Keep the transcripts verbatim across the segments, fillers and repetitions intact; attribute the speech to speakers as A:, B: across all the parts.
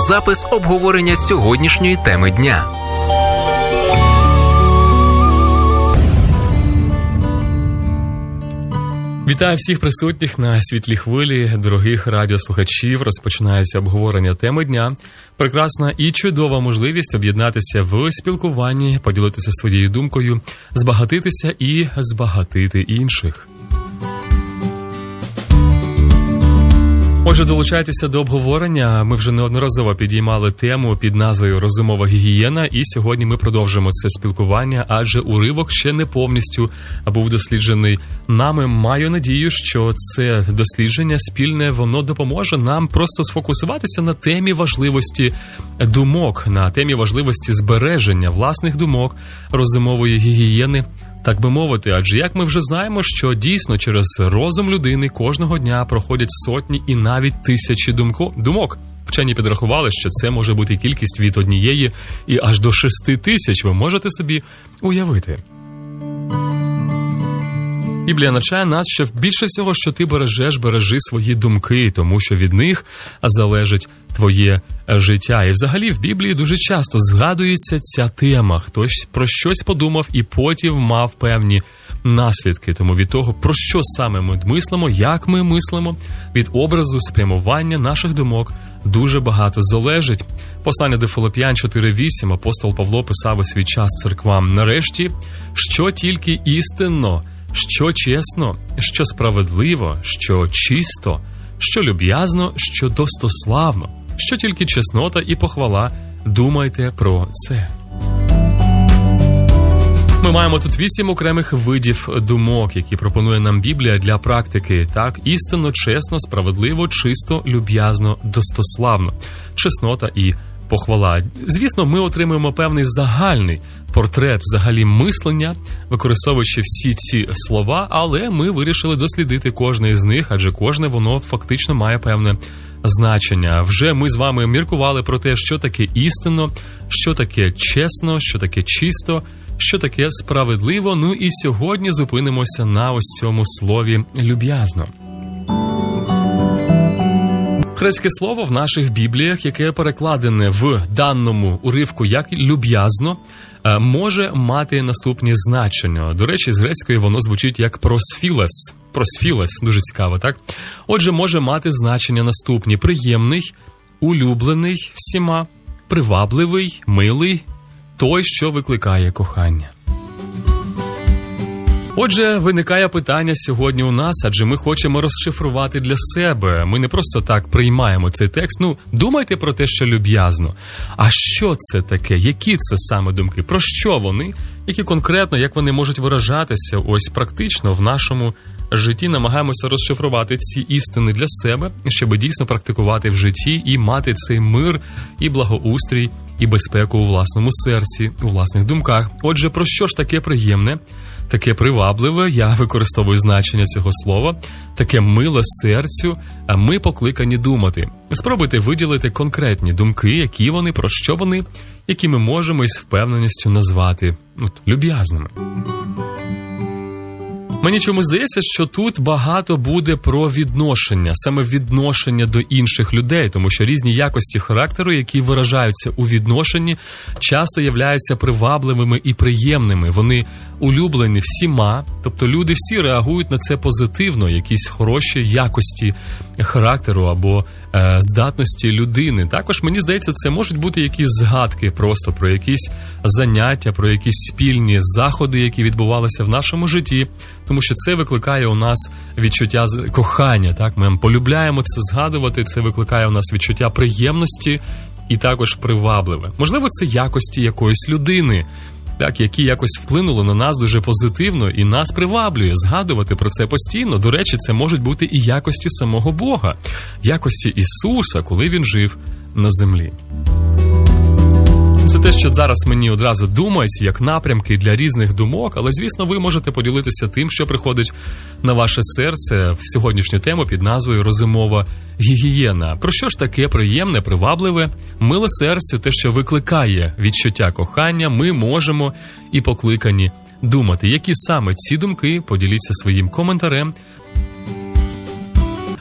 A: запис обговорення сьогоднішньої теми дня.
B: Вітаю всіх присутніх на світлій хвилі, дорогих радіослухачів. Розпочинається обговорення теми дня. Прекрасна і чудова можливість об'єднатися в спілкуванні, поділитися своєю думкою, збагатитися і збагатити інших. Отже, долучайтеся до обговорення. Ми вже неодноразово підіймали тему під назвою «Розумова гігієна», і сьогодні ми продовжимо це спілкування, адже уривок ще не повністю був досліджений нами. Маю надію, що це дослідження спільне, воно допоможе нам просто сфокусуватися на темі важливості думок, на темі важливості збереження власних думок, розумової гігієни, так би мовити, адже як ми вже знаємо, що дійсно через розум людини кожного дня проходять сотні і навіть тисячі думко, думок. Вчені підрахували, що це може бути кількість від однієї і аж до шести тисяч, ви можете собі уявити. Біблія навчає нас, що більше всього, що ти бережеш, бережи свої думки, тому що від них залежить твоє життя. І взагалі в Біблії дуже часто згадується ця тема. Хтось про щось подумав і потім мав певні наслідки. Тому від того, про що саме ми мислимо, як ми мислимо, від образу, спрямування наших думок дуже багато залежить. Послання до Филип'ян чотири вісім апостол Павло писав у свій час церквам: «Нарешті, що тільки істинно, що чесно, що справедливо, що чисто, що люб'язно, що достославно, що тільки чеснота і похвала, думайте про це». Ми маємо тут вісім окремих видів думок, які пропонує нам Біблія для практики. Так, істинно, чесно, справедливо, чисто, люб'язно, достославно, чеснота і похвала. Звісно, ми отримуємо певний загальний портрет взагалі мислення, використовуючи всі ці слова, але ми вирішили дослідити кожне із них, адже кожне воно фактично має певне значення. Вже ми з вами міркували про те, що таке істинно, що таке чесно, що таке чисто, що таке справедливо. Ну і сьогодні зупинимося на ось цьому слові «люб'язно». Грецьке слово в наших бібліях, яке перекладене в даному уривку як «люб'язно», може мати наступні значення. До речі, з грецької воно звучить як «просфілес». «Просфілес» – дуже цікаво, так? Отже, може мати значення наступні: приємний, улюблений всіма, привабливий, милий, той, що викликає кохання. Отже, виникає питання сьогодні у нас, адже ми хочемо розшифрувати для себе. Ми не просто так приймаємо цей текст. Ну, думайте про те, що люб'язно. А що це таке? Які це саме думки? Про що вони? Які конкретно, як вони можуть виражатися ось практично в нашому житті? Намагаємося розшифрувати ці істини для себе, щоб дійсно практикувати в житті і мати цей мир, і благоустрій, і безпеку у власному серці, у власних думках. Отже, про що ж таке приємне, таке привабливе, я використовую значення цього слова, таке миле серцю, а ми покликані думати. Спробуйте виділити конкретні думки, які вони, про що вони, які ми можемо із впевненістю назвати от, люб'язними. Мені чомусь здається, що тут багато буде про відношення, саме відношення до інших людей, тому що різні якості характеру, які виражаються у відношенні, часто являються привабливими і приємними. Вони улюблені всіма, тобто люди всі реагують на це позитивно, якісь хороші якості характеру або е, здатності людини. Також, мені здається, це можуть бути якісь згадки просто про якісь заняття, про якісь спільні заходи, які відбувалися в нашому житті, тому що це викликає у нас відчуття кохання, так? Ми полюбляємо це згадувати, це викликає у нас відчуття приємності і також привабливе. Можливо, це якості якоїсь людини, так, які якось вплинули на нас дуже позитивно і нас приваблює згадувати про це постійно. До речі, це можуть бути і якості самого Бога, якості Ісуса, коли Він жив на землі. Це те, що зараз мені одразу думається, як напрямки для різних думок, але, звісно, ви можете поділитися тим, що приходить на ваше серце в сьогоднішню тему під назвою «Розумова гігієна». Про що ж таке приємне, привабливе, миле серцю, те, що викликає відчуття кохання, ми можемо і покликані думати. Які саме ці думки? Поділіться своїм коментарем.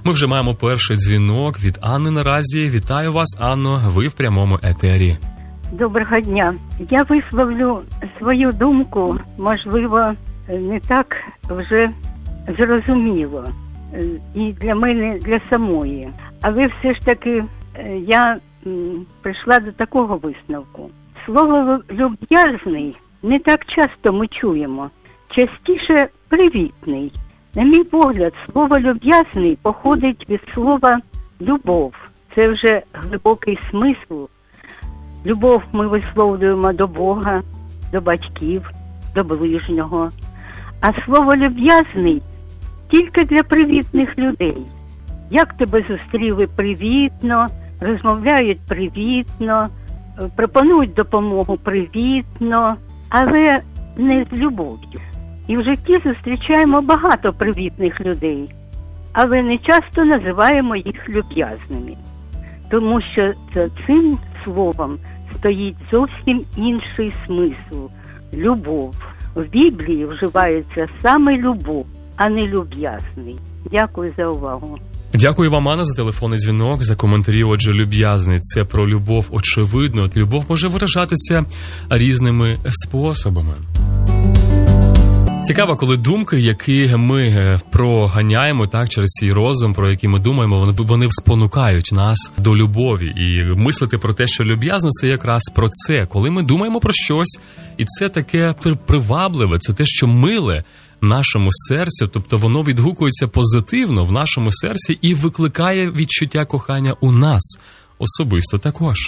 B: Ми вже маємо перший дзвінок від Анни наразі. Вітаю вас, Анно, ви в прямому етері.
C: Доброго дня. Я висловлю свою думку, можливо, не так вже зрозуміло і для мене, для самої. Але все ж таки я прийшла до такого висновку. Слово «люб'язний» не так часто ми чуємо. Частіше «привітний». На мій погляд, слово «люб'язний» походить від слова «любов». Це вже глибокий смисл. Любов ми висловлюємо до Бога, до батьків, до ближнього. А слово «люб'язний» тільки для привітних людей. Як тебе зустріли привітно, розмовляють привітно, пропонують допомогу привітно, але не з любов'ю. І в житті зустрічаємо багато привітних людей, але не часто називаємо їх люб'язними. Тому що за цим словом стоїть зовсім інший смисл – любов. В Біблії вживається саме любов, а не люб'язний. Дякую за увагу.
B: Дякую вам, Анна, за телефонний дзвінок, за коментарі. Отже, люб'язний – це про любов, очевидно. Любов може виражатися різними способами. Цікаво, коли думки, які ми проганяємо так через свій розум, про які ми думаємо, вони, вони спонукають нас до любові. І мислити про те, що люб'язно, це якраз про це. Коли ми думаємо про щось, і це таке привабливе, це те, що миле нашому серцю, тобто воно відгукується позитивно в нашому серці і викликає відчуття кохання у нас особисто також.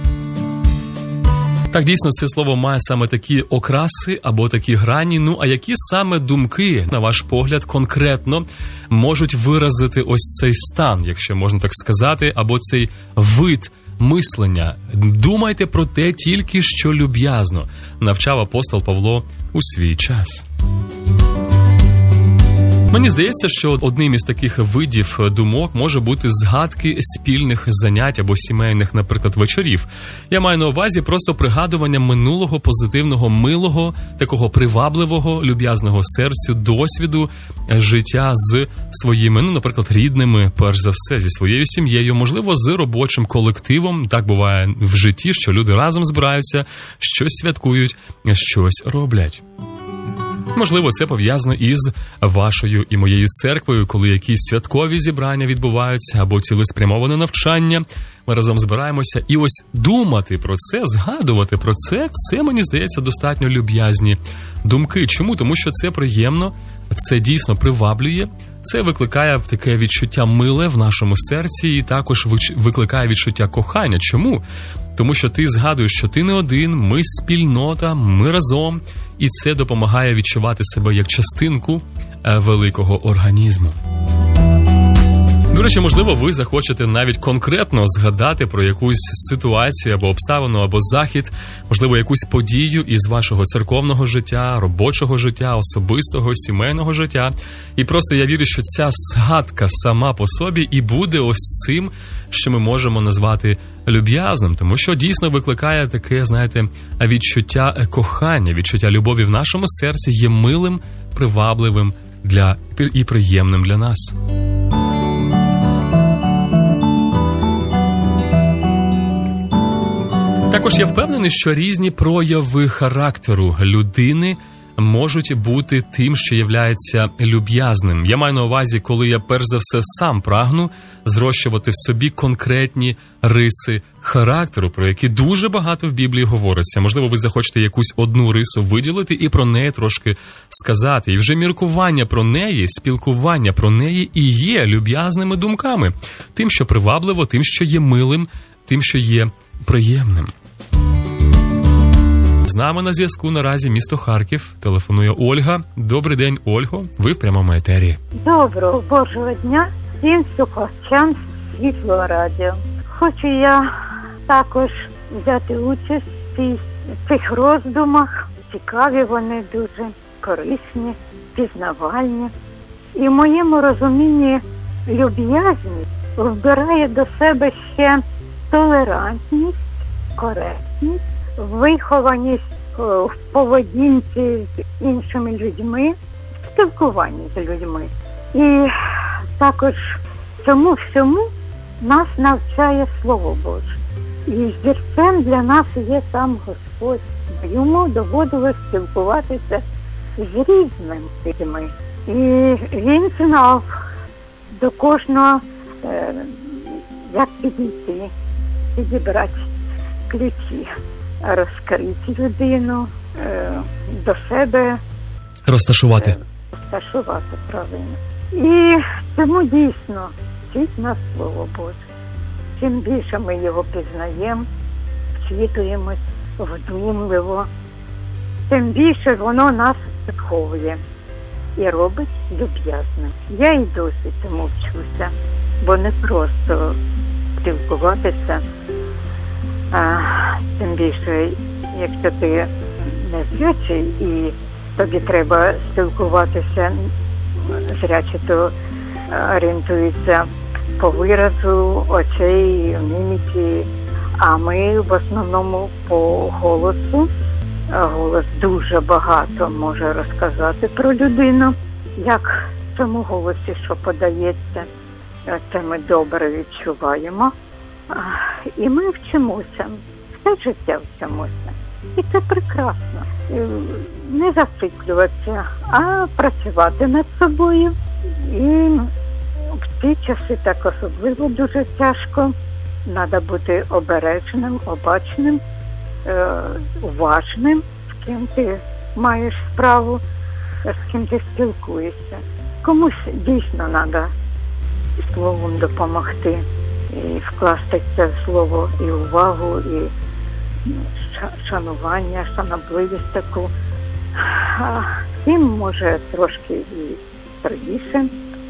B: Так, дійсно, це слово має саме такі окраси або такі грані. Ну, а які саме думки, на ваш погляд, конкретно можуть виразити ось цей стан, якщо можна так сказати, або цей вид мислення? Думайте про те тільки, що люб'язно, навчав апостол Павло у свій час. Мені здається, що одним із таких видів думок може бути згадки спільних занять або сімейних, наприклад, вечорів. Я маю на увазі просто пригадування минулого позитивного, милого, такого привабливого, люб'язного серцю, досвіду життя з своїми, ну, наприклад, рідними, перш за все, зі своєю сім'єю, можливо, з робочим колективом. Так буває в житті, що люди разом збираються, щось святкують, щось роблять. Можливо, це пов'язано із вашою і моєю церквою, коли якісь святкові зібрання відбуваються або цілеспрямоване навчання. Ми разом збираємося. І ось думати про це, згадувати про це, це, мені здається, достатньо люб'язні думки. Чому? Тому що це приємно, це дійсно приваблює, це викликає таке відчуття миле в нашому серці і також викликає відчуття кохання. Чому? Тому що ти згадуєш, що ти не один, ми спільнота, ми разом, і це допомагає відчувати себе як частинку великого організму. До речі, можливо, ви захочете навіть конкретно згадати про якусь ситуацію або обставину, або захід, можливо, якусь подію із вашого церковного життя, робочого життя, особистого, сімейного життя. І просто я вірю, що ця згадка сама по собі і буде ось цим, що ми можемо назвати люб'язним, тому що дійсно викликає таке, знаєте, відчуття кохання, відчуття любові в нашому серці, є милим, привабливим для і приємним для нас. Також я впевнений, що різні прояви характеру людини можуть бути тим, що являється люб'язним. Я маю на увазі, коли я перш за все сам прагну зрощувати в собі конкретні риси характеру, про які дуже багато в Біблії говориться. Можливо, ви захочете якусь одну рису виділити і про неї трошки сказати. І вже міркування про неї, спілкування про неї і є люб'язними думками. Тим, що привабливо, тим, що є милим, тим, що є приємним. З нами на зв'язку наразі місто Харків. Телефонує Ольга. Добрий день, Ольго. Ви в прямому етері.
D: Доброго Божого дня всім слухачам Світлого радіо. Хочу я також взяти участь в цих роздумах. Цікаві вони, дуже корисні, пізнавальні. І в моєму розумінні люб'язність вбирає до себе ще толерантність, коректність, вихованість в поведінці з іншими людьми, в спілкуванні з людьми. І також цьому всьому нас навчає Слово Боже. І зірцем для нас є сам Господь. Йому доводилось спілкуватися з різними людьми. І він знав до кожного, е, як підійти, підібрати ключі, розкрити людину, е, до себе
B: Розташувати.
D: Е, розташувати правильно. І тому дійсно вчить нас Слово Боже. Чим більше ми його пізнаємо, вчитуємось вдумливо, тим більше воно нас виховує і робить люб'язним. Я і досі цьому вчуся, бо не просто спілкуватися, а тим більше, якщо ти незрячий і тобі треба спілкуватися, зрячі, то орієнтується по виразу очей, міміки, а ми в основному по голосу. Голос дуже багато може розказати про людину, як в цьому голосі, що подається. Це ми добре відчуваємо. І ми вчимося, все життя вчимося. І це прекрасно. Не зациклюватися, а працювати над собою. І в ці часи так особливо дуже тяжко. Треба бути обережним, обачним, е, уважним, з ким ти маєш справу, з ким ти спілкуєшся. Комусь дійсно треба словом допомогти і вкласти це слово і увагу, і шанування, шанобливість таку. А тим може трошки і трудніше,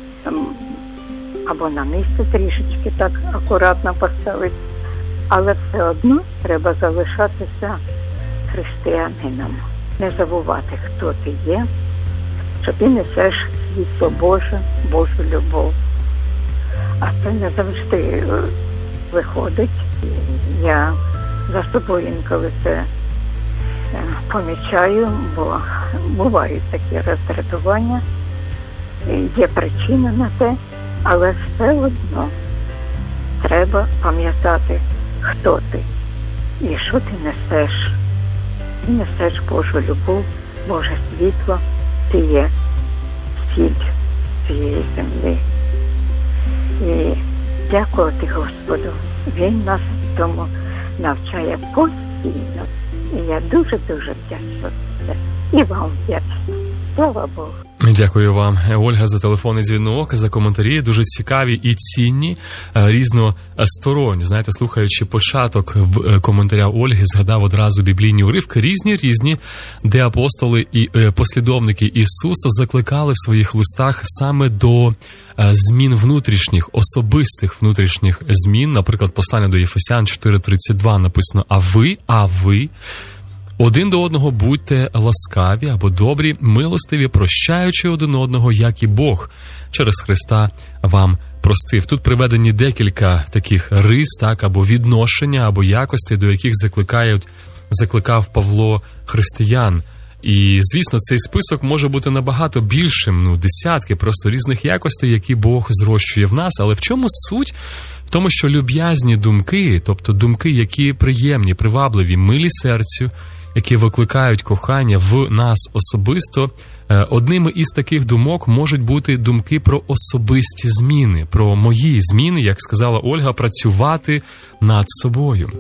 D: або на місце трішечки так акуратно поставити, але все одно треба залишатися християнином. Не забувати, хто ти є, що ти несеш світло Боже, Божу любов. А це не завжди виходить. Я за собою інколи це помічаю, бо бувають такі роздратування, є причина на те, але все одно треба пам'ятати, хто ти і що ти несеш. Ти несеш Божу любов, Боже світло, ти є сіль цієї землі. І дякувати Господу, Він нас тому навчає постійно. І я дуже-дуже вдячна за це. І вам вдячна. Слава Богу.
B: Дякую вам, Ольга, за телефонний дзвінок, за коментарі, дуже цікаві і цінні, різносторонні. Знаєте, слухаючи початок коментаря Ольги, згадав одразу біблійні уривки, різні-різні, де апостоли і послідовники Ісуса закликали в своїх листах саме до змін внутрішніх, особистих внутрішніх змін. Наприклад, послання до Єфесян чотири тридцять два написано «А ви, а ви...» Один до одного будьте ласкаві або добрі, милостиві, прощаючи один одного, як і Бог через Христа вам простив. Тут приведені декілька таких рис, так, або відношення, або якостей, до яких закликають, закликав Павло християн. І, звісно, цей список може бути набагато більшим, ну, десятки просто різних якостей, які Бог зрощує в нас. Але в чому суть? В тому, що люб'язні думки, тобто думки, які приємні, привабливі, милі серцю, які викликають кохання в нас особисто, одними із таких думок можуть бути думки про особисті зміни, про мої зміни, як сказала Ольга, працювати над собою.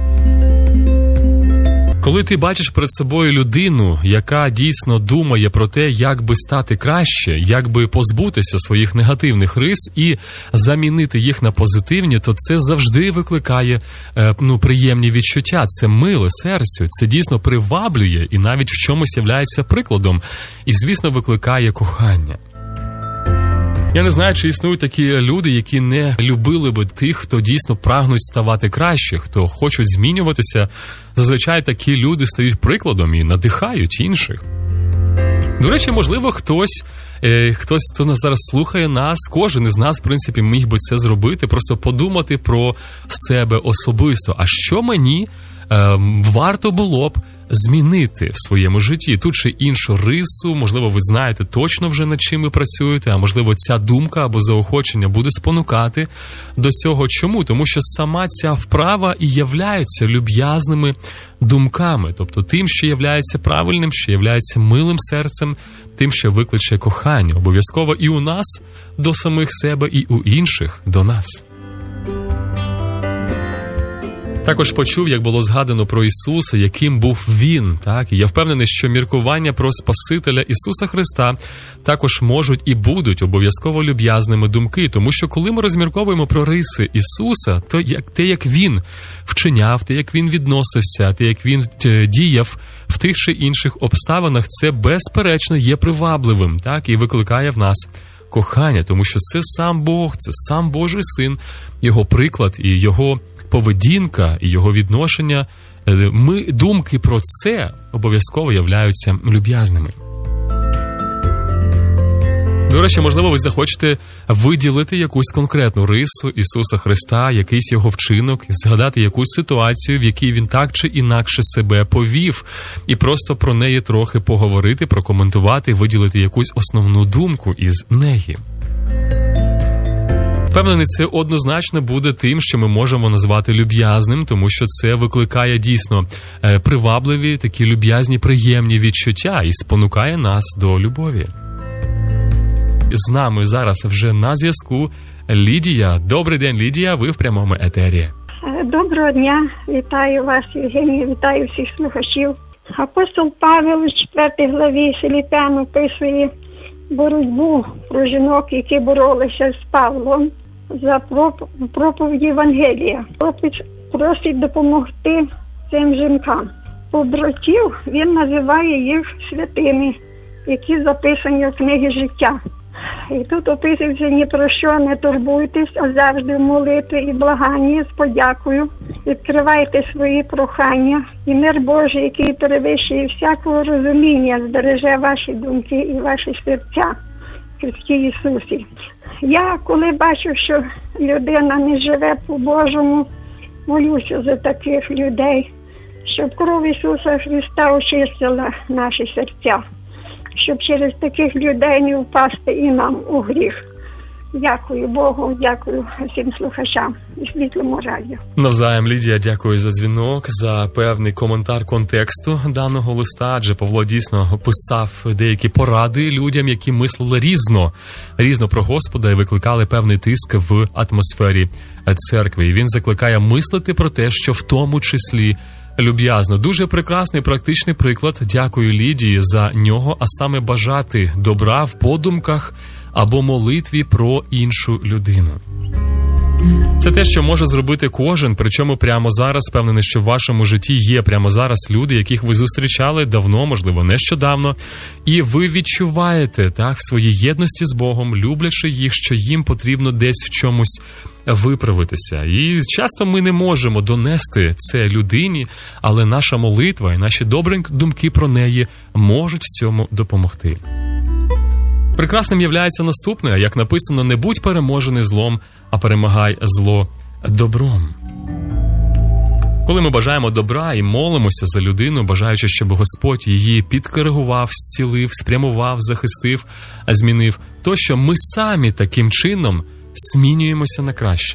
B: Коли ти бачиш перед собою людину, яка дійсно думає про те, як би стати краще, як би позбутися своїх негативних рис і замінити їх на позитивні, то це завжди викликає ну, приємні відчуття. Це миле серцю, це дійсно приваблює і навіть в чомусь являється прикладом. І, звісно, викликає кохання. Я не знаю, чи існують такі люди, які не любили би тих, хто дійсно прагнуть ставати краще, хто хочуть змінюватися. Зазвичай такі люди стають прикладом і надихають інших. До речі, можливо, хтось, е, хтось, хто нас зараз слухає нас, кожен із нас, в принципі, міг би це зробити, просто подумати про себе особисто. А що мені е, варто було б змінити в своєму житті ту чи іншу рису. Можливо, ви знаєте точно вже над чим ви працюєте, а можливо ця думка або заохочення буде спонукати до цього. Чому? Тому що сама ця вправа і являється люб'язними думками, тобто тим, що являється правильним, що являється милим серцем, тим, що викличе кохання. Обов'язково і у нас до самих себе, і у інших до нас. Також почув, як було згадано про Ісуса, яким був Він. Так? І я впевнений, що міркування про Спасителя Ісуса Христа також можуть і будуть обов'язково люб'язними думки. Тому що коли ми розмірковуємо про риси Ісуса, то як, те, як Він вчиняв, те, як Він відносився, те, як Він діяв в тих чи інших обставинах, це безперечно є привабливим, так? І викликає в нас кохання. Тому що це сам Бог, це сам Божий Син, Його приклад і Його поведінка і його відношення, ми, думки про це обов'язково являються люб'язними. До речі, можливо, ви захочете виділити якусь конкретну рису Ісуса Христа, якийсь його вчинок, згадати якусь ситуацію, в якій він так чи інакше себе повів, і просто про неї трохи поговорити, прокоментувати, виділити якусь основну думку із неї. Впевнений, це однозначно буде тим, що ми можемо назвати люб'язним, тому що це викликає дійсно привабливі, такі люб'язні, приємні відчуття і спонукає нас до любові. З нами зараз вже на зв'язку Лідія. Добрий день, Лідія, ви в прямому етері.
E: Доброго дня, вітаю вас, Євгенія, вітаю всіх слухачів. Апостол Павел у четвертій главі Філіп'ян описує боротьбу про жінок, які боролися з Павлом за проповідь Євангелія. Хлопець просить допомогти цим жінкам. Побратів він називає їх святими, які записані в книгі життя. І тут описується: ні про що не турбуйтесь, а завжди в молитві і благанні з подякою відкривайте свої прохання, і мир Божий, який перевищує всякого розуміння, збереже ваші думки і ваші серця в Христі Ісусі. Я, коли бачу, що людина не живе по-Божому, молюся за таких людей, щоб кров Ісуса Христа очистила наші серця, щоб через таких людей не впасти і нам у гріх. Дякую Богу, дякую всім слухачам і Світлому радіо.
B: Навзаєм, Лідія, дякую за дзвінок, за певний коментар контексту даного листа, адже Павло дійсно описав деякі поради людям, які мислили різно, різно про Господа і викликали певний тиск в атмосфері церкви. І він закликає мислити про те, що в тому числі люб'язно. Дуже прекрасний практичний приклад. Дякую Лідії за нього, а саме бажати добра в подумках або молитві про іншу людину. Це те, що може зробити кожен, причому прямо зараз. Впевнений, що в вашому житті є прямо зараз люди, яких ви зустрічали давно, можливо, нещодавно, і ви відчуваєте, так, в своїй єдності з Богом, люблячи їх, що їм потрібно десь в чомусь виправитися. І часто ми не можемо донести це людині, але наша молитва і наші добрі думки про неї можуть в цьому допомогти. Прекрасним являється наступне, як написано: не будь переможений злом, а перемагай зло добром. Коли ми бажаємо добра і молимося за людину, бажаючи, щоб Господь її підкоригував, зцілив, спрямував, захистив, змінив, то що ми самі таким чином змінюємося на краще.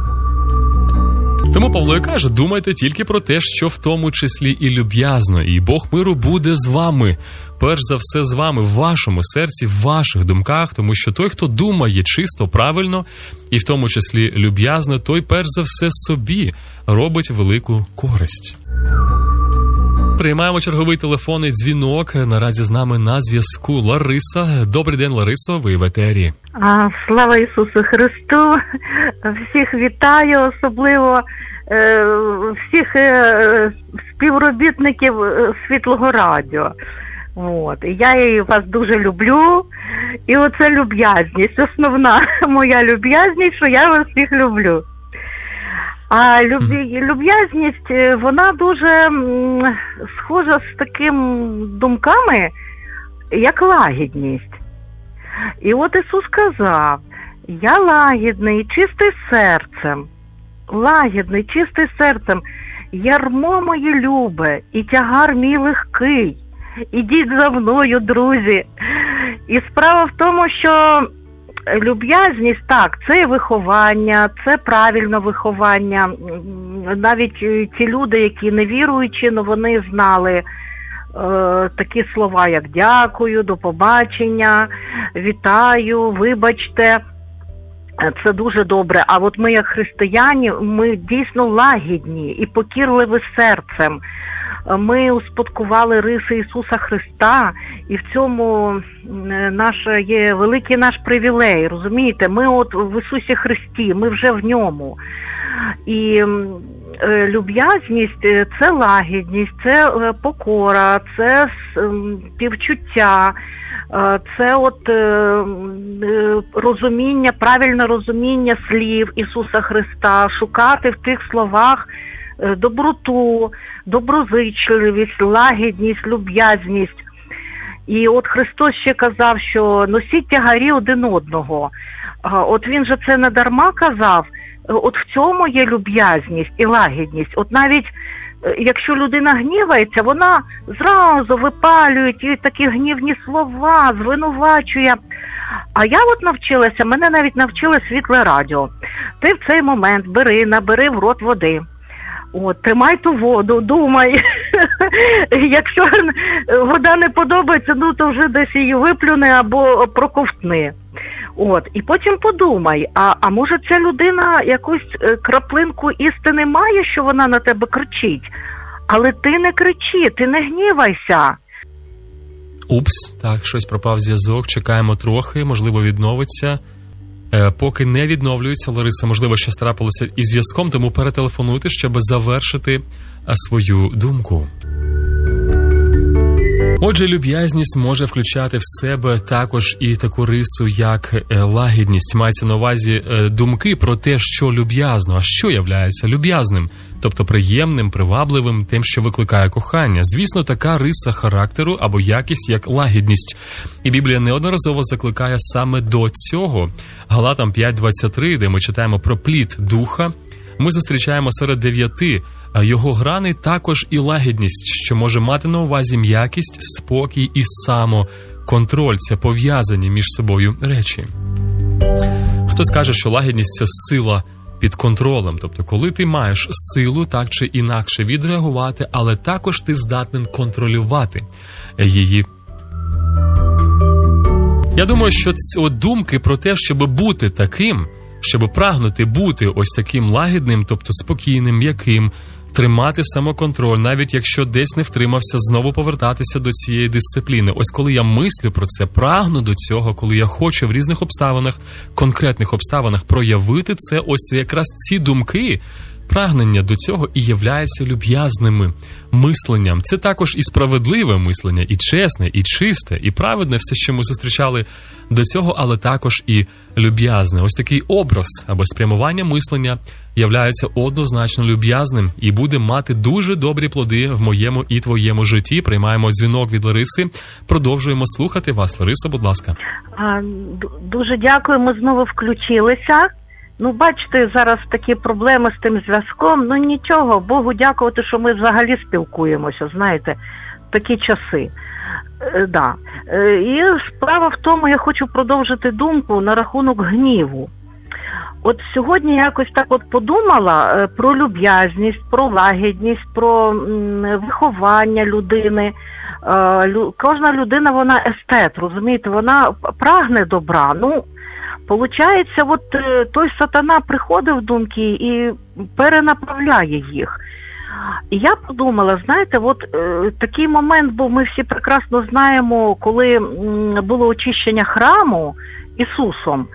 B: Тому Павло і каже: думайте тільки про те, що в тому числі і люб'язно, і Бог миру буде з вами, перш за все з вами, в вашому серці, в ваших думках, тому що той, хто думає чисто, правильно, і в тому числі люб'язно, той перш за все собі робить велику користь. Приймаємо черговий телефонний дзвінок. Наразі з нами на зв'язку Лариса. Добрий день, Ларисо, ви в етері.
F: А, слава Ісусу Христу! Всіх вітаю, особливо е, всіх е, співробітників Світлого радіо. От. Я вас дуже люблю, і оце люб'язність, основна моя люб'язність, що я вас всіх люблю. А люб'язність, вона дуже схожа з такими думками, як лагідність. І от Ісус сказав: я лагідний, чистий серцем, лагідний, чистий серцем. ярмо моє любе, і тягар мій легкий. Ідіть за мною, друзі. І справа в тому, що люб'язність, так, це виховання, це правильне виховання. Навіть ті люди, які не віруючі, но вони знали е, такі слова, як дякую, до побачення, вітаю, вибачте. Це дуже добре. А от ми, як християні, ми дійсно лагідні і покірливі серцем. Ми успадкували риси Ісуса Христа, і в цьому наш, є великий наш привілей, розумієте? Ми от в Ісусі Христі, ми вже в ньому. І е, люб'язність – це лагідність, це е, покора, це е, співчуття, е, це от е, е, розуміння, правильне розуміння слів Ісуса Христа, шукати в тих словах е, доброту, доброзичливість, лагідність, люб'язність. І от Христос ще казав, що носіть тягарі один одного. От він же це не дарма казав. От в цьому є люб'язність і лагідність. От навіть якщо людина гнівається, вона зразу випалює ті такі гнівні слова, звинувачує. А я от навчилася, мене навіть навчило світле радіо. Ти в цей момент бери, набери в рот води. От, тримай ту воду, думай. Якщо вода не подобається, ну то вже десь її виплюни або проковтни. От, і потім подумай, а, а може ця людина якусь краплинку істини має, що вона на тебе кричить? Але ти не кричи, ти не гнівайся.
B: Упс, так, щось пропав зв'язок, чекаємо трохи, можливо відновиться. Е, поки не відновлюється, Лариса, можливо, щось трапилося із зв'язком, тому перетелефонуйте, щоб завершити свою думку. Отже, люб'язність може включати в себе також і таку рису, як лагідність. Мається на увазі думки про те, що люб'язно, а що являється люб'язним, тобто приємним, привабливим, тим, що викликає кохання. Звісно, така риса характеру або якість, як лагідність. І Біблія неодноразово закликає саме до цього. Галатам п'ять двадцять три, де ми читаємо про плід духа, ми зустрічаємо серед дев'яти його грани також і лагідність, що може мати на увазі м'якість, спокій і самоконтроль. Це пов'язані між собою речі. Хтось каже, що лагідність – це сила під контролем. Тобто, коли ти маєш силу так чи інакше відреагувати, але також ти здатен контролювати її. Я думаю, що ці думки про те, щоб бути таким, щоб прагнути бути ось таким лагідним, тобто спокійним, м'яким, тримати самоконтроль, навіть якщо десь не втримався, знову повертатися до цієї дисципліни. Ось коли я мислю про це, прагну до цього, коли я хочу в різних обставинах, конкретних обставинах проявити це, ось якраз ці думки, прагнення до цього і являються люб'язними мисленням. Це також і справедливе мислення, і чесне, і чисте, і праведне, все, що ми зустрічали до цього, але також і люб'язне. Ось такий образ або спрямування мислення являється однозначно люб'язним і буде мати дуже добрі плоди в моєму і твоєму житті. Приймаємо дзвінок від Лариси. Продовжуємо слухати вас. Лариса, будь ласка.
F: А, дуже дякую, ми знову включилися. Ну, бачите, зараз такі проблеми з тим зв'язком. Ну, нічого, Богу дякувати, що ми взагалі спілкуємося, знаєте, такі часи. Е, да. е, і справа в тому, я хочу продовжити думку на рахунок гніву. От сьогодні я якось так от подумала е, про люб'язність, про лагідність, про м, виховання людини. Е, лю, кожна людина, вона естет, розумієте, вона прагне добра. Ну, получається, от той сатана приходить в думки і перенаправляє їх. І я подумала, знаєте, от е, такий момент був, ми всі прекрасно знаємо, коли м, було очищення храму Ісусом.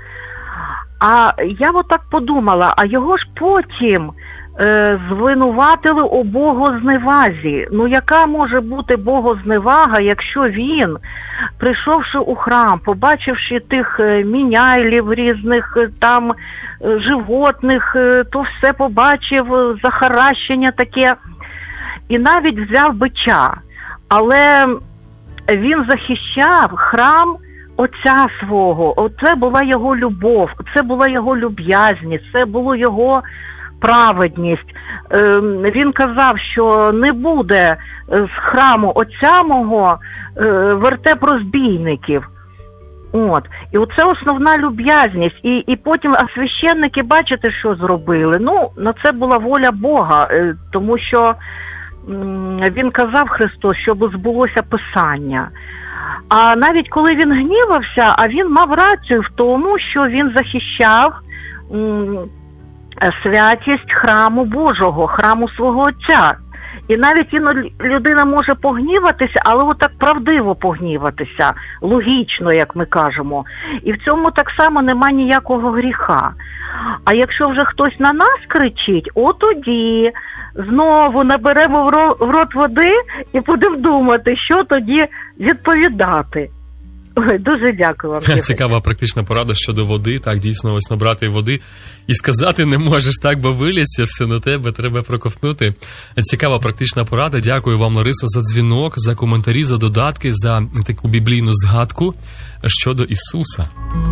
F: А я от так подумала, а його ж потім е, звинуватили у богозневазі. Ну, яка може бути богозневага, якщо він, прийшовши у храм, побачивши тих міняйлів різних, там, животних, то все побачив, захаращення таке, і навіть взяв бича. Але він захищав храм Отця свого, оце була його любов, це була його люб'язність, це було його праведність. Він казав, що не буде з храму Отця мого вертеп розбійників. От. І оце основна люб'язність. І, і потім, а священники, бачите, що зробили? Ну, на це була воля Бога, тому що він казав, Христос, щоб збулося Писання. А навіть коли він гнівався, а він мав рацію в тому, що він захищав м, святість храму Божого, храму свого Отця. І навіть іноді людина може погніватися, але отак правдиво погніватися, логічно, як ми кажемо. І в цьому так само нема ніякого гріха. А якщо вже хтось на нас кричить, от тоді знову наберемо в рот води і будемо думати, що тоді відповідати. Ой, дуже дякую вам.
B: Цікава практична порада щодо води. Так, дійсно, ось набрати води і сказати не можеш так, бо виліться все на тебе, треба проковтнути. Цікава практична порада. Дякую вам, Лариса, за дзвінок, за коментарі, за додатки, за таку біблійну згадку щодо Ісуса.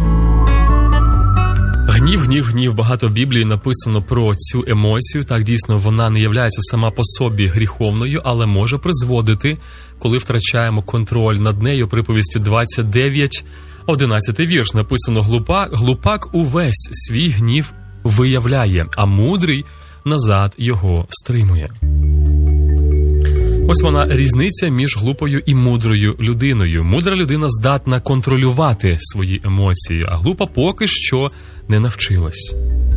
B: Гнів, гнів, гнів. Багато в Біблії написано про цю емоцію. Так, дійсно, вона не являється сама по собі гріховною, але може призводити, коли втрачаємо контроль над нею. Приповісті двадцять дев'ять, одинадцятий вірш. Написано: глупак, глупак увесь свій гнів виявляє, а мудрий назад його стримує. Ось вона різниця між глупою і мудрою людиною. Мудра людина здатна контролювати свої емоції, а глупа поки що не навчилась.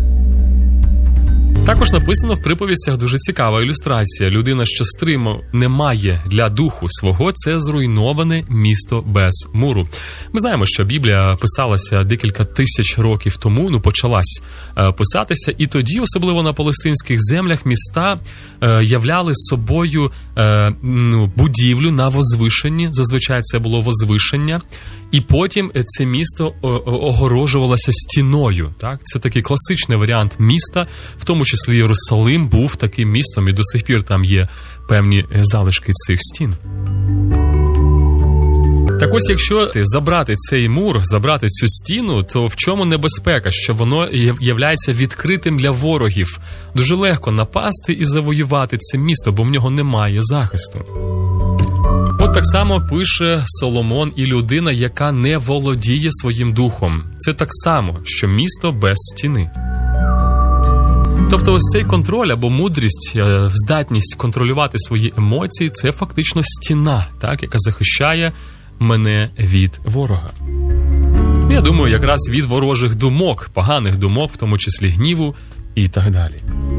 B: Також написано в приповістях дуже цікава ілюстрація. Людина, що стриму не має для духу свого, це зруйноване місто без муру. Ми знаємо, що Біблія писалася декілька тисяч років тому, ну почалась е, писатися, і тоді, особливо на палестинських землях, міста е, являли собою е, ну, будівлю на возвишенні, зазвичай це було возвишення, і потім це місто огорожувалося стіною. Так? Це такий класичний варіант міста, в тому числі Єрусалим був таким містом, і до сих пір там є певні залишки цих стін. Так ось, якщо забрати цей мур, забрати цю стіну, то в чому небезпека? Що воно являється відкритим для ворогів. Дуже легко напасти і завоювати це місто, бо в нього немає захисту. От так само пише Соломон: і людина, яка не володіє своїм духом. Це так само, що місто без стіни. Тобто ось цей контроль або мудрість, здатність контролювати свої емоції – це фактично стіна, так, яка захищає мене від ворога. Я думаю, якраз від ворожих думок, поганих думок, в тому числі гніву і так далі.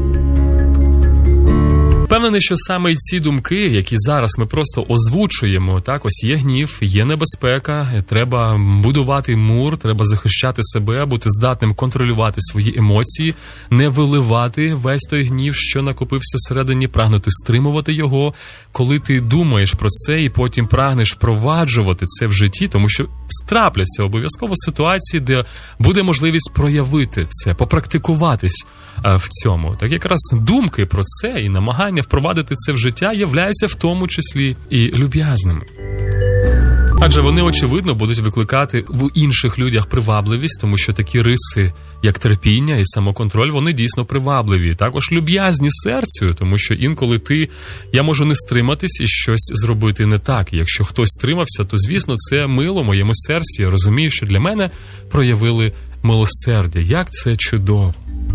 B: Впевнений, що саме ці думки, які зараз ми просто озвучуємо, так, ось є гнів, є небезпека, треба будувати мур, треба захищати себе, бути здатним контролювати свої емоції, не виливати весь той гнів, що накопився всередині, прагнути стримувати його. Коли ти думаєш про це і потім прагнеш впроваджувати це в житті, тому що трапляться обов'язково ситуації, де буде можливість проявити це, попрактикуватись в цьому. Так якраз думки про це і намагання впровадити це в життя являються в тому числі і люб'язними. Адже вони, очевидно, будуть викликати в інших людях привабливість, тому що такі риси, як терпіння і самоконтроль, вони дійсно привабливі. Також люб'язні серцю, тому що інколи ти, я можу не стриматись і щось зробити не так. І якщо хтось стримався, то, звісно, це мило моєму серці. Я розумію, що для мене проявили милосердя. Як це чудово!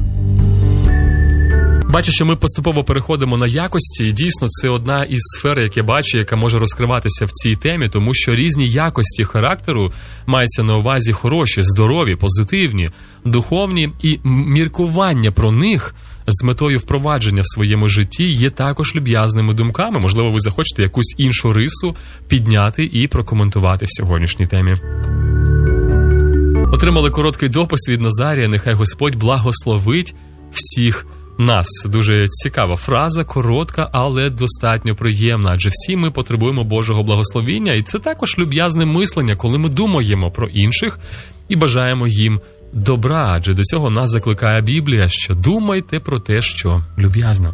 B: Бачу, що ми поступово переходимо на якості, і дійсно це одна із сфер, як я бачу, яка може розкриватися в цій темі, тому що різні якості характеру мається на увазі хороші, здорові, позитивні, духовні, і міркування про них з метою впровадження в своєму житті є також люб'язними думками. Можливо, ви захочете якусь іншу рису підняти і прокоментувати в сьогоднішній темі. Отримали короткий допис від Назарія: «Нехай Господь благословить всіх нас». Дуже цікава фраза, коротка, але достатньо приємна, адже всі ми потребуємо Божого благословіння, і це також люб'язне мислення, коли ми думаємо про інших і бажаємо їм добра, адже до цього нас закликає Біблія, що думайте про те, що люб'язно.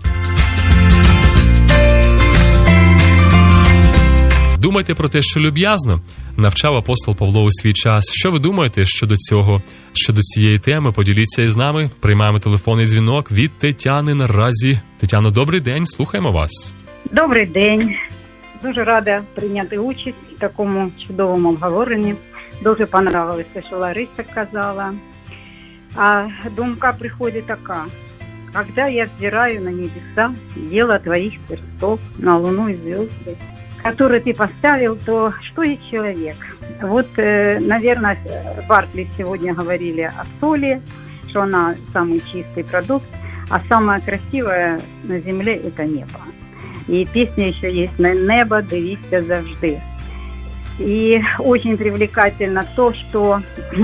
B: Думайте про те, що люб'язно. навчав апостол Павло у свій час. Що ви думаєте щодо цього, щодо цієї теми? Поділіться із нами. Приймаємо телефонний дзвінок від Тетяни наразі. Тетяно, добрий день, слухаємо вас.
G: Добрий день. Дуже рада прийняти участь в такому чудовому обговоренні. Дуже понравилося, що Лариса казала. А думка приходить така. Когда я взираю на небеса, дело твоих перстов, на луну и звезды, которые ты поставил, то что есть человек? Вот, э, наверное, Бартли сегодня говорили о соли, что она самый чистый продукт, а самое красивое на земле – это небо. И песня еще есть «На небо дивися завжди». И очень привлекательно то, что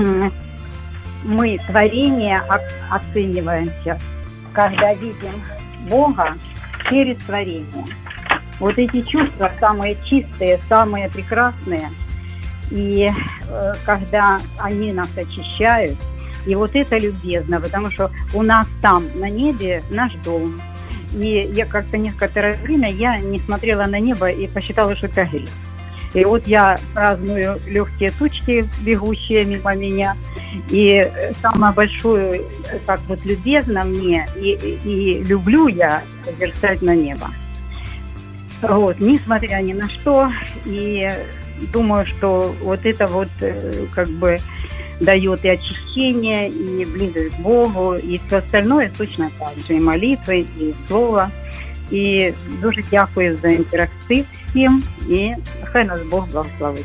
G: мы творение оцениваем сейчас, когда видим Бога через творение. Вот эти чувства самые чистые, самые прекрасные. И э, когда они нас очищают, и вот это любезно, потому что у нас там на небе наш дом. И я как-то некоторое время я не смотрела на небо и посчитала, что это грех. И вот я праздную легкие тучки, бегущие мимо меня. И самое большое, как вот любезно мне, и, и люблю я созерцать на небо. Вот, несмотря ни на что. И думаю, что вот это вот как бы дает и очищение, и близость к Богу, и все остальное точно так же. И молитвы, и слово. І дуже дякую за інтерактив всім, і хай нас Бог благословить.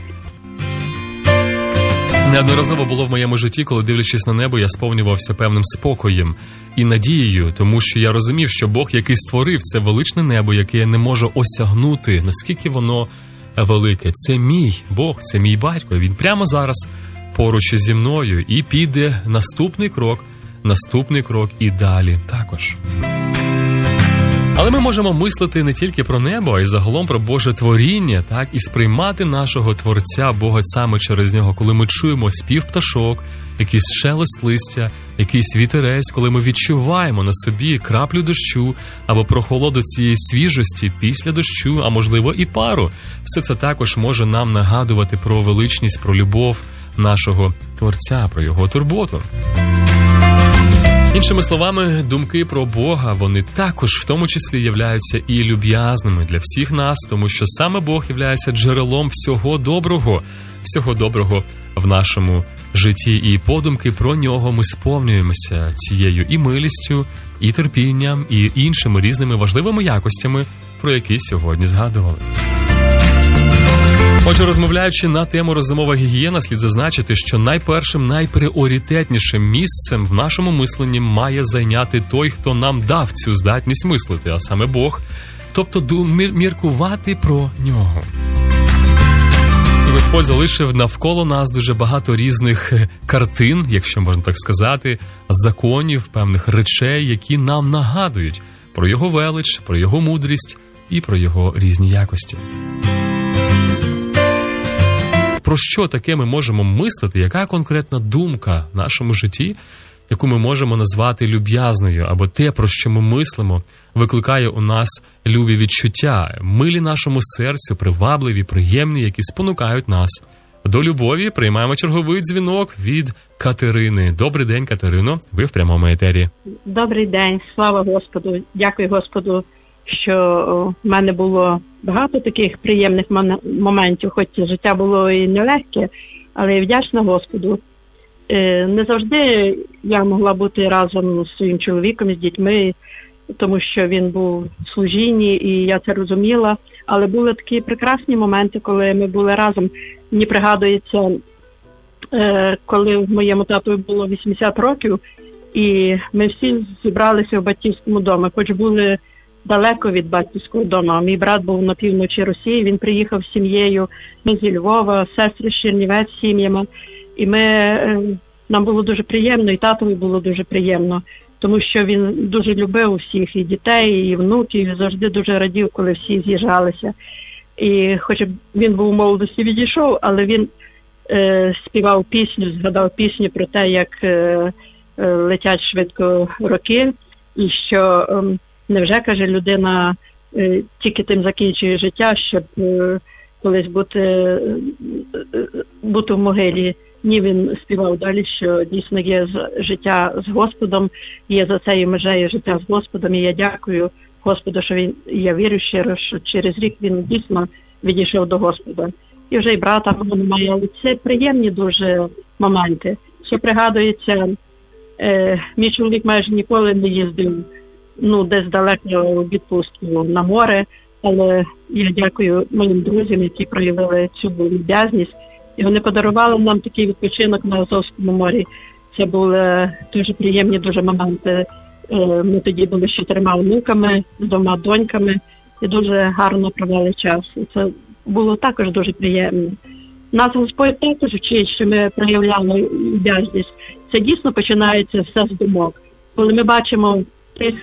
B: Неодноразово було в моєму житті, коли, дивлячись на небо, я сповнювався певним спокоєм і надією, тому що я розумів, що Бог, який створив це величне небо, яке я не можу осягнути, наскільки воно велике. Це мій Бог, це мій батько, він прямо зараз поруч зі мною і піде наступний крок, наступний крок і далі також. Але ми можемо мислити не тільки про небо, а й загалом про Боже творіння, так, і сприймати нашого Творця, Бога саме через нього, коли ми чуємо спів пташок, якийсь шелест листя, якийсь вітерець, коли ми відчуваємо на собі краплю дощу або прохолоду цієї свіжості після дощу, а можливо і пару. Все це також може нам нагадувати про величність, про любов нашого Творця, про його турботу. Іншими словами, думки про Бога, вони також в тому числі являються і люб'язними для всіх нас, тому що саме Бог являється джерелом всього доброго, всього доброго в нашому житті. І подумки про нього ми сповнюємося цією і милістю, і терпінням, і іншими різними важливими якостями, про які сьогодні згадували. Отже, розмовляючи на тему розумова гігієна, слід зазначити, що найпершим, найпріоритетнішим місцем в нашому мисленні має зайняти той, хто нам дав цю здатність мислити, а саме Бог, тобто міркувати про нього. І Господь залишив навколо нас дуже багато різних картин, якщо можна так сказати, законів, певних речей, які нам нагадують про його велич, про його мудрість і про його різні якості. Про що таке ми можемо мислити, яка конкретна думка в нашому житті, яку ми можемо назвати люб'язною, або те, про що ми мислимо, викликає у нас любі відчуття, милі нашому серцю, привабливі, приємні, які спонукають нас до любові. Приймаємо черговий дзвінок від Катерини. Добрий день, Катерино, ви в прямому етері.
H: Добрий день, слава Господу, дякую Господу, що в мене було багато таких приємних моментів, хоч життя було і нелегке, але я вдячна Господу. Не завжди я могла бути разом з своїм чоловіком, з дітьми, тому що він був в служінні, і я це розуміла. Але були такі прекрасні моменти, коли ми були разом. Мені пригадується, коли в моєму татові було вісімдесят років, і ми всі зібралися в батьківському домі, хоч були далеко від батьківського дому. Мій брат був на півночі Росії, він приїхав з сім'єю, ми зі Львова, сестри з Чернівець з сім'ями. І ми, нам було дуже приємно, і татові було дуже приємно, тому що він дуже любив усіх, і дітей, і внуків, і завжди дуже радів, коли всі з'їжджалися. І хоч він був у молодості відійшов, але він е, співав пісню, згадав пісню про те, як е, е, летять швидко роки, і що е, невже, каже, людина е, тільки тим закінчує життя, щоб е, колись бути, бути в могилі. Ні, він співав далі, що дійсно є життя з Господом, є за цією межею життя з Господом, і я дякую Господу, що він, я вірю щиро, що через рік він дійсно відійшов до Господа. І вже й брата мого немає, але це приємні дуже моменти. Що пригадується, е, мій чоловік майже ніколи не їздив, ну, десь далеко у відпустку на море, але я дякую моїм друзям, які проявили цю люб'язність. І вони подарували нам такий відпочинок на Азовському морі. Це були дуже приємні дуже моменти. Ми тоді були з чотирма онуками, з двома доньками і дуже гарно провели час. І це було також дуже приємно. Нас Господь також вчить, що ми проявляли люб'язність. Це дійсно починається все з думок. Коли ми бачимо тих,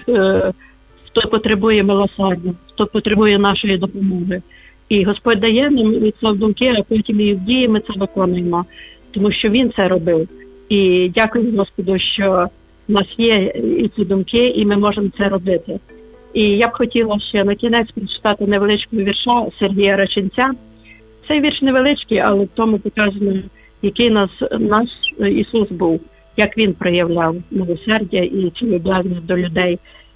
H: хто потребує милосердя, хто потребує нашої допомоги. І Господь дає нам це в думки, а потім і в дії ми це виконуємо, тому що Він це робив. І дякую Господу, що в нас є і ці думки, і ми можемо це робити. І я б хотіла ще на кінець прочитати невеличкого вірша Сергія Раченця. Цей вірш невеличкий, але в тому показано, який нас, наш Ісус був, як Він проявляв милосердя і цю люб'язність до людей.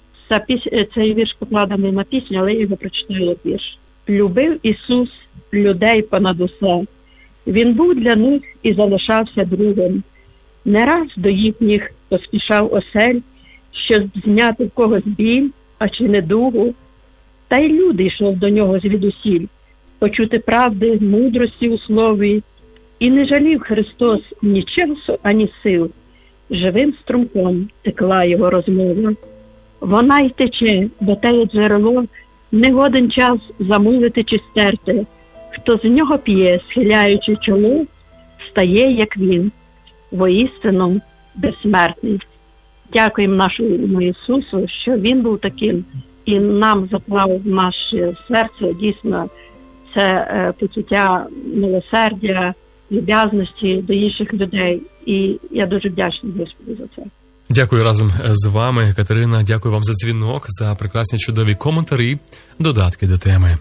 H: Цей вірш покладений на пісню, але я його прочитаю як вірш. Любив Ісус людей понад усе. Він був для них і залишався другим. Не раз до їхніх поспішав осель, щоб зняти в когось біль, а чи недугу. Та й люди йшов до нього звідусіль, почути правди, мудрості у слові. І не жалів Христос ні часу, ані сил. Живим струмком текла його розмова. Вона й тече, бо те джерело, не годен час замулити чи стерти. Хто з нього п'є, схиляючи чоло, стає, як він, воістину безсмертний. Дякуємо нашому Ісусу, що Він був таким, і нам заклав в наше серце дійсно це е, почуття милосердя, люб'язності до інших людей. І я дуже вдячна Господу за це.
B: Дякую разом з вами, Катерина. Дякую вам за дзвінок, за прекрасні чудові коментарі, додатки до теми.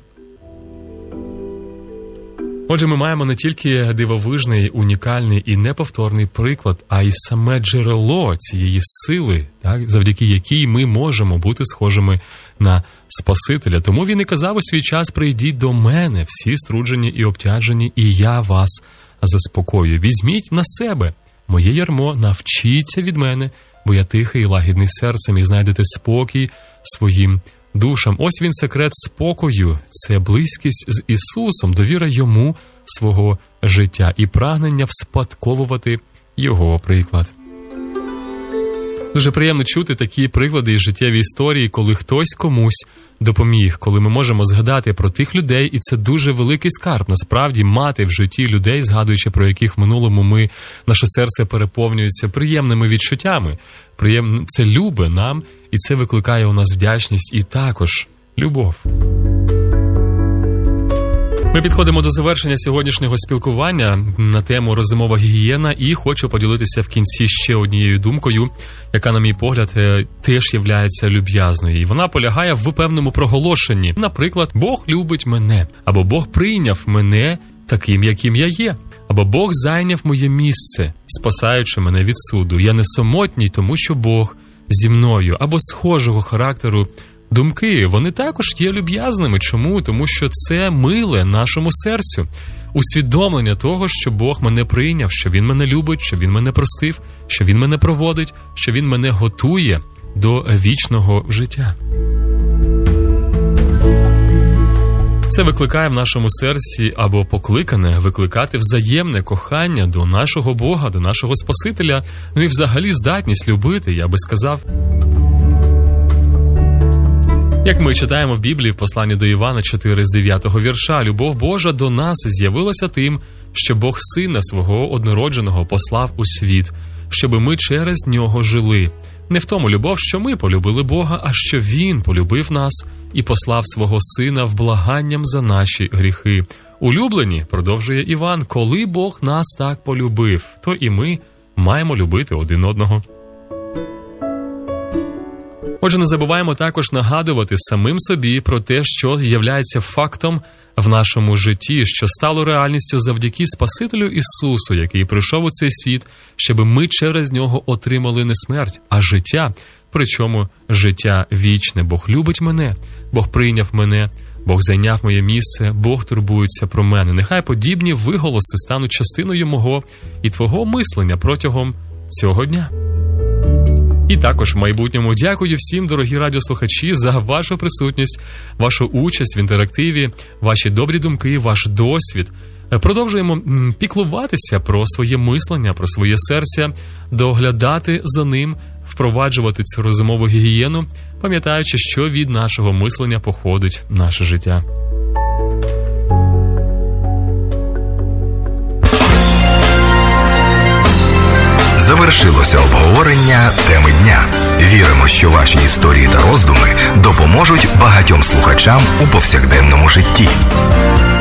B: Отже, ми маємо не тільки дивовижний, унікальний і неповторний приклад, а й саме джерело цієї сили, так, завдяки якій ми можемо бути схожими на Спасителя. Тому він і казав у свій час: «Прийдіть до мене, всі струджені і обтяжені, і я вас заспокою. Візьміть на себе моє ярмо, навчіться від мене, бо я тихий і лагідний серцем, і знайдете спокій своїм душам». Ось він секрет спокою. Це близькість з Ісусом, довіра Йому свого життя і прагнення вспадковувати Його приклад. Дуже приємно чути такі приклади із життєвої історії, коли хтось комусь допоміг, коли ми можемо згадати про тих людей, і це дуже великий скарб. Насправді, мати в житті людей, згадуючи про яких в минулому ми, наше серце переповнюється приємними відчуттями. Приєм... Це любе нам, і це викликає у нас вдячність і також любов. Ми підходимо до завершення сьогоднішнього спілкування на тему «Розумова гігієна», і хочу поділитися в кінці ще однією думкою, яка, на мій погляд, теж являється люб'язною. І вона полягає в певному проголошенні. Наприклад, «Бог любить мене», або «Бог прийняв мене таким, яким я є», або «Бог зайняв моє місце, спасаючи мене від суду. Я не самотній, тому що Бог зі мною», або схожого характеру думки. Вони також є люб'язними. Чому? Тому що це миле нашому серцю. Усвідомлення того, що Бог мене прийняв, що Він мене любить, що Він мене простив, що Він мене проводить, що Він мене готує до вічного життя. Це викликає в нашому серці, або покликане викликати взаємне кохання до нашого Бога, до нашого Спасителя, ну і взагалі здатність любити, я би сказав. Як ми читаємо в Біблії в посланні до Івана чотири з дев'ятого вірша, «Любов Божа до нас з'явилася тим, що Бог Сина Свого однородженого послав у світ, щоби ми через Нього жили. Не в тому любов, що ми полюбили Бога, а що Він полюбив нас і послав свого Сина вблаганням за наші гріхи. Улюблені, продовжує Іван, коли Бог нас так полюбив, то і ми маємо любити один одного». Отже, не забуваємо також нагадувати самим собі про те, що являється фактом в нашому житті, що стало реальністю завдяки Спасителю Ісусу, який прийшов у цей світ, щоб ми через нього отримали не смерть, а життя. Причому життя вічне. Бог любить мене, Бог прийняв мене, Бог зайняв моє місце, Бог турбується про мене. Нехай подібні виголоси стануть частиною мого і твого мислення протягом цього дня. І також в майбутньому дякую всім, дорогі радіослухачі, за вашу присутність, вашу участь в інтерактиві, ваші добрі думки, ваш досвід. Продовжуємо піклуватися про своє мислення, про своє серце, доглядати за ним, впроваджувати цю розумову гігієну, пам'ятаючи, що від нашого мислення походить наше життя.
I: Завершилося обговорення теми дня. Віримо, що ваші історії та роздуми допоможуть багатьом слухачам у повсякденному житті.